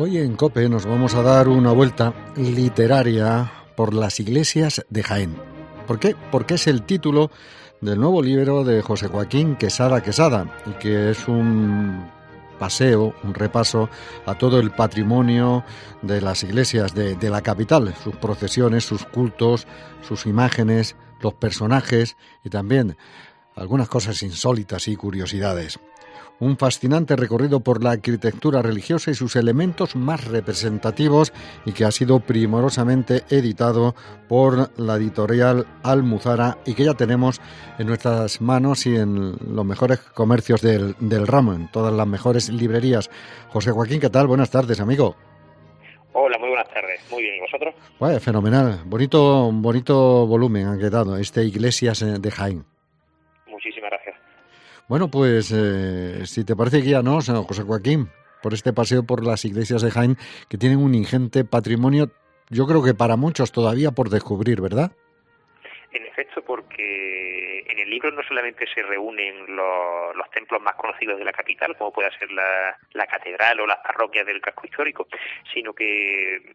Hoy en COPE nos vamos a dar una vuelta literaria por las iglesias de Jaén. ¿Por qué? Porque es el título del nuevo libro de José Joaquín Quesada Quesada, y que es un paseo, un repaso a todo el patrimonio de las iglesias de la capital, sus procesiones, sus cultos, sus imágenes, los personajes y también algunas cosas insólitas y curiosidades. Un fascinante recorrido por la arquitectura religiosa y sus elementos más representativos, y que ha sido primorosamente editado por la editorial Almuzara y que ya tenemos en nuestras manos y en los mejores comercios del ramo, en todas las mejores librerías. José Joaquín, ¿qué tal? Buenas tardes, amigo. Hola, muy buenas tardes. Muy bien, ¿y vosotros? Bueno, fenomenal. Bonito volumen ha quedado, Iglesias de Jaén. Muchísimas gracias. Bueno, pues si te parece, guíanos, José Joaquín, por este paseo por las iglesias de Jaén, que tienen un ingente patrimonio, yo creo que para muchos todavía por descubrir, ¿verdad? En efecto, porque en el libro no solamente se reúnen los templos más conocidos de la capital, como puede ser la catedral o las parroquias del casco histórico, sino que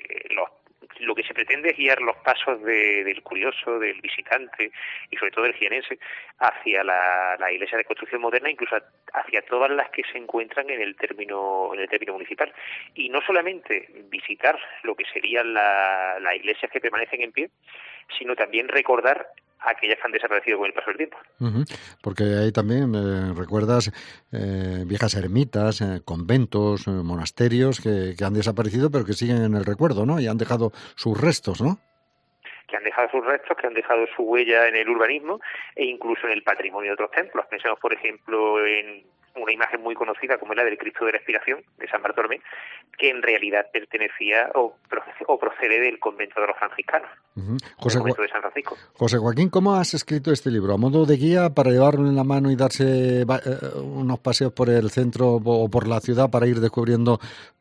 lo que se pretende es guiar los pasos del curioso, del visitante y sobre todo del jienense hacia la iglesia de construcción moderna, incluso hacia todas las que se encuentran en el término municipal. Y no solamente visitar lo que serían las iglesias que permanecen en pie, sino también recordar aquellas que han desaparecido con el paso del tiempo. Uh-huh. Porque ahí también recuerdas viejas ermitas, conventos, monasterios que han desaparecido pero que siguen en el recuerdo, ¿no? Y han dejado sus restos, ¿no? Que han dejado sus restos, que han dejado su huella en el urbanismo e incluso en el patrimonio de otros templos. Pensemos, por ejemplo, en una imagen muy conocida como es la del Cristo de la Expiración de San Bartolomé, que en realidad pertenecía o procede del convento de los franciscanos, uh-huh. del convento de San Francisco. José Joaquín, ¿cómo has escrito este libro? ¿A modo de guía para llevarlo en la mano y darse unos paseos por el centro o por la ciudad para ir descubriendo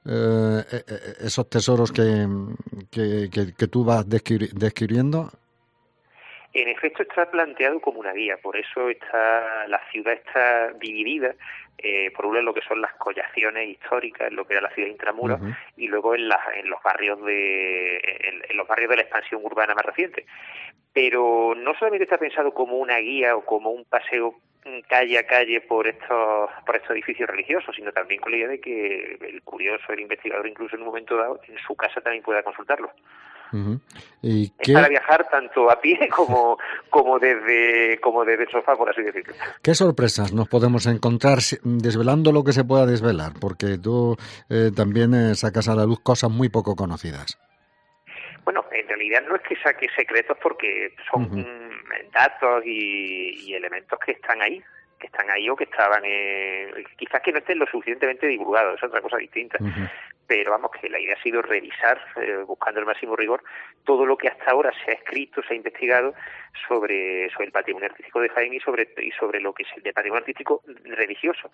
esos tesoros que tú vas describiendo? En efecto, está planteado como una guía, por eso la ciudad está dividida por un lado en lo que son las collaciones históricas, en lo que era la ciudad intramuros, uh-huh, y luego en los barrios en los barrios de la expansión urbana más reciente. Pero no solamente está pensado como una guía o como un paseo calle a calle por estos edificios religiosos, sino también con la idea de que el curioso, el investigador, incluso en un momento dado, en su casa también pueda consultarlo. Uh-huh. ¿Y es para viajar tanto a pie como desde el sofá, por así decirlo. ¿Qué sorpresas nos podemos encontrar desvelando lo que se pueda desvelar? Porque tú también sacas a la luz cosas muy poco conocidas. Bueno, en realidad no es que saque secretos porque son uh-huh, datos y elementos que están ahí o que estaban quizás que no estén lo suficientemente divulgados, es otra cosa distinta. Uh-huh. Pero vamos, que la idea ha sido revisar, buscando el máximo rigor, todo lo que hasta ahora se ha escrito, se ha investigado sobre el patrimonio artístico de Jaén y sobre lo que es el de patrimonio artístico religioso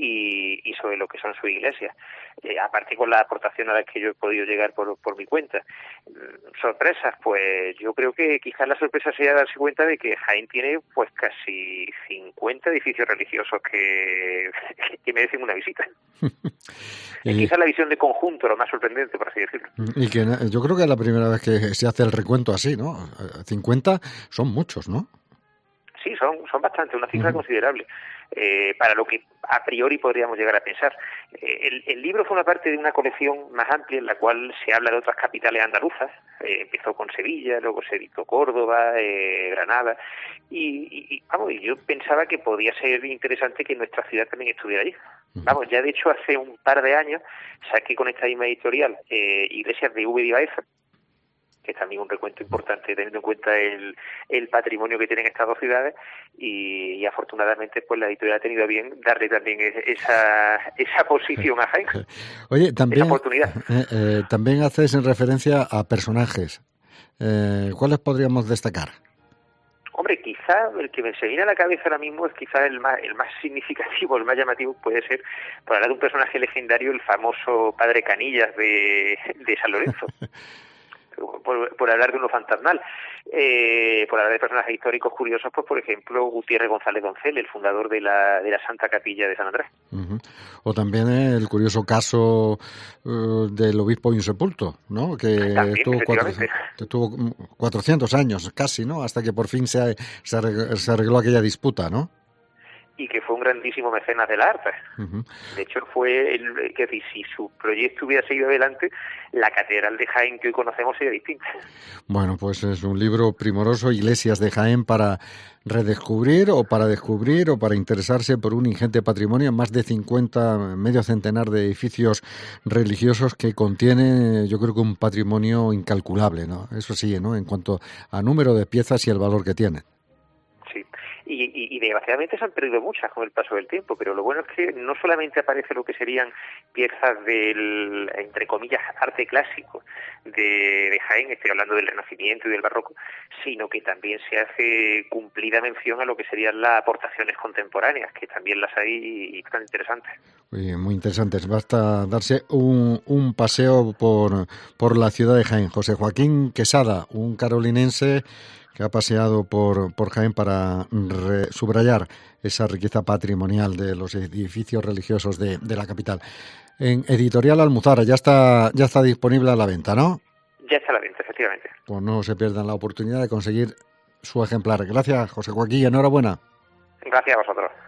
y sobre lo que son sus iglesias. Aparte con la aportación a la que yo he podido llegar por mi cuenta. Sorpresas, pues yo creo que quizás la sorpresa sea darse cuenta de que Jaén tiene pues casi 50 edificios religiosos que merecen una visita. Quizás la visión de conjunto, lo más sorprendente, por así decirlo. Y que yo creo que es la primera vez que se hace el recuento así, ¿no? 50 son muchos, ¿no? Sí, son bastante, una cifra considerable, para lo que a priori podríamos llegar a pensar. El libro forma parte de una colección más amplia en la cual se habla de otras capitales andaluzas. Empezó con Sevilla, luego se editó Córdoba, Granada, y yo pensaba que podía ser interesante que nuestra ciudad también estuviera allí. Vamos, ya de hecho hace un par de años saqué con esta misma editorial Iglesias de Úbeda y Baeza, que es también un recuento importante teniendo en cuenta el patrimonio que tienen estas dos ciudades y afortunadamente pues la editorial ha tenido bien darle también esa posición a Jaén. Oye, también, esa oportunidad. También haces en referencia a personajes. ¿Cuáles podríamos destacar? Hombre, quizá el que me se viene a la cabeza ahora mismo es quizá el más significativo, el más llamativo, puede ser, por hablar de un personaje legendario, el famoso padre Canillas de San Lorenzo. por hablar de uno fantasmal. Por hablar de personajes históricos curiosos, pues por ejemplo Gutiérrez González Doncel, el fundador de la Santa Capilla de San Andrés. Uh-huh. O también el curioso caso del obispo insepulto, ¿no? Que estuvo 400 años casi, ¿no? Hasta que por fin se arregló aquella disputa, ¿no? Y que fue un grandísimo mecenas del arte. Uh-huh. De hecho, fue si su proyecto hubiera seguido adelante, la catedral de Jaén que hoy conocemos sería distinta. Bueno, pues es un libro primoroso, Iglesias de Jaén, para redescubrir o para descubrir o para interesarse por un ingente patrimonio, más de 50, medio centenar de edificios religiosos que contiene, yo creo que un patrimonio incalculable, ¿no? Eso sí, ¿no? En cuanto a número de piezas y el valor que tienen. Sí. Y desgraciadamente se han perdido muchas con el paso del tiempo, pero lo bueno es que no solamente aparece lo que serían piezas del, entre comillas, arte clásico de Jaén, estoy hablando del Renacimiento y del Barroco, sino que también se hace cumplida mención a lo que serían las aportaciones contemporáneas, que también las hay y están interesantes. Muy interesantes. Basta darse un paseo por la ciudad de Jaén. José Joaquín Quesada, un carolinense que ha paseado por Jaén para subrayar esa riqueza patrimonial de los edificios religiosos de la capital. En Editorial Almuzara ya está disponible a la venta, ¿no? Ya está a la venta, efectivamente. Pues no se pierdan la oportunidad de conseguir su ejemplar. Gracias, José Joaquín, enhorabuena. Gracias a vosotros.